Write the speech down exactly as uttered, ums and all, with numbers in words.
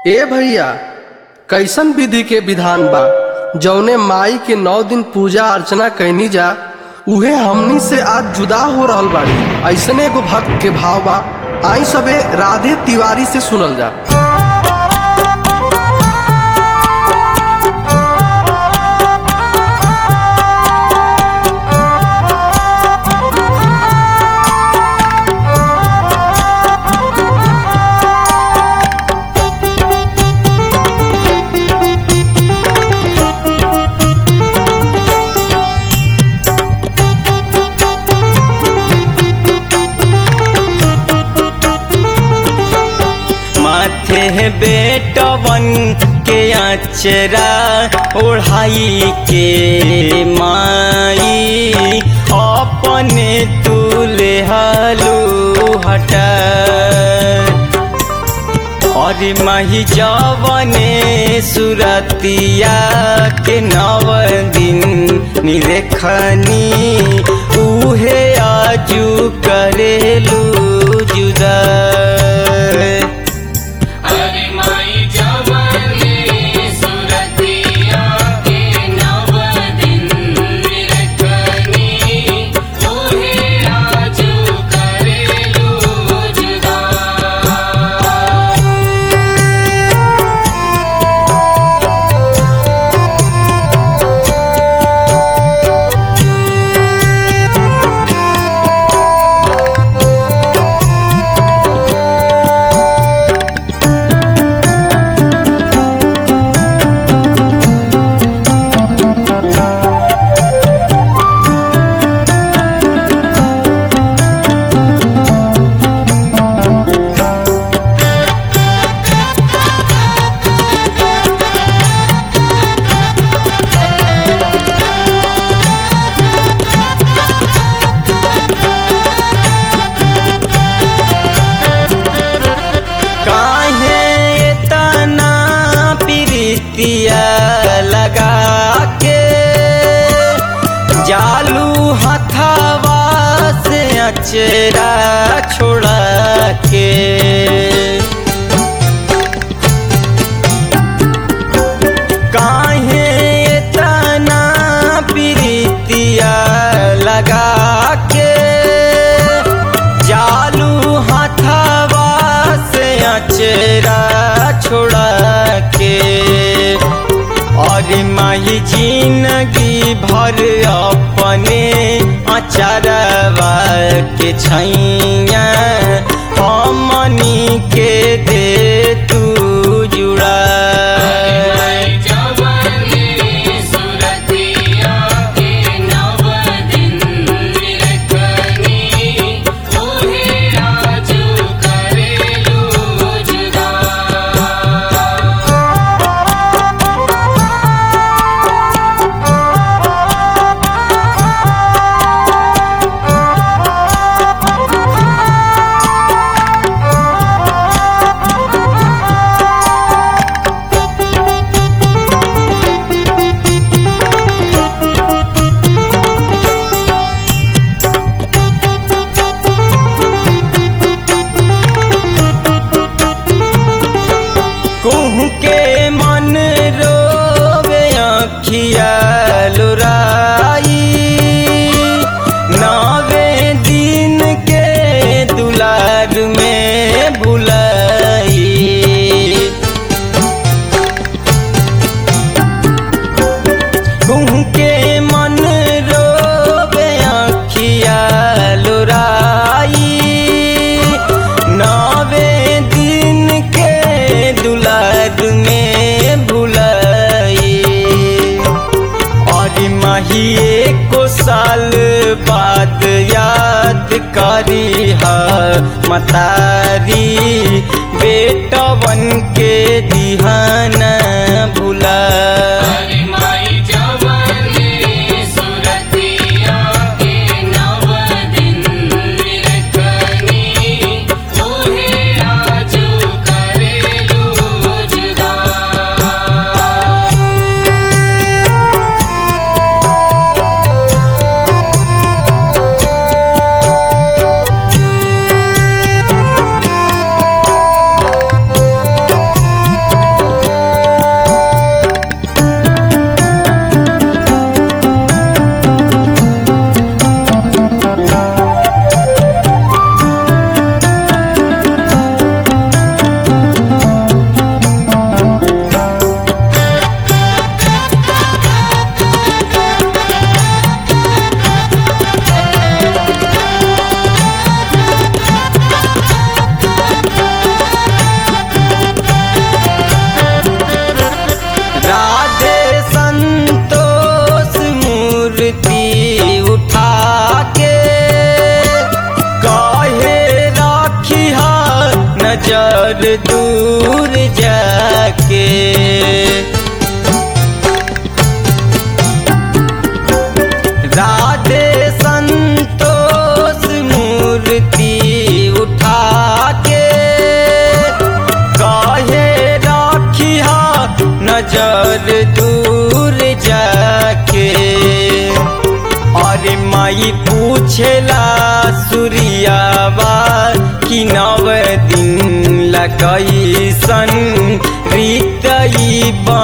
ए भैया, कैसन विधि के विधान बा जौने माई के नौ दिन पूजा अर्चना कैनी जा उहे हमनी से आज जुदा हो रहल बाड़ी। ऐसने एगो भक्त के भाव बा, आई सबे राधे तिवारी से सुनल जा। माथे बेटवन के अचरा ओढ़ाई के माई अपने तुले हालू हटा और माही जवने सुरतिया के नव दिन निरेखनी उहे आजू करेलू जुदा। लगा के जालू हथवा से अचरा छोड़ा के काहे इतना प्रीतिया लगा के जालू हथवा से अचरा छोड़ा के और माही जिंदगी भर अपने अचारवा के छैया हमनी के दे तू जुड़ा। कुहू के मन रोवे अखिया लुराई नवे दिन के दुलार में भुलाई कुहू के मन रोवे अखिया लुराई नवे दिन के दुलार में भुलाई और माही एको साल बाद याद करी हा मतारी बेटवन के दिहाना भुला। नजर दूर जाके। राधे संतोष मूर्ति उठा के कहे रखिया नजर दूर जाके। अरे माई पूछेला सूर्यावा कि नव दिन लगैसन रीतई बा